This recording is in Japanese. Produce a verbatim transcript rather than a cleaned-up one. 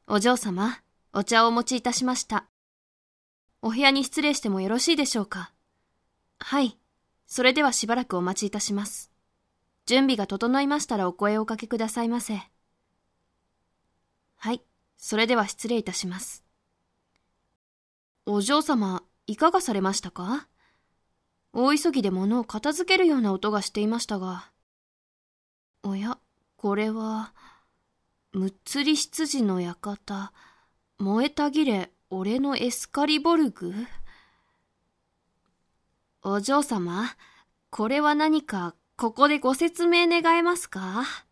お嬢様、お茶をお持ちいたしました。お部屋に失礼してもよろしいでしょうか。はい、それではしばらくお待ちいたします。準備が整いましたらお声をおかけくださいませ。はい、それでは失礼いたします。お嬢様、いかがされましたか？大急ぎで物を片付けるような音がしていましたが。おや、これは、むっつり羊の館、燃えたぎれ、俺のエスカリボルグ？お嬢様、これは何か、ここでご説明願えますか？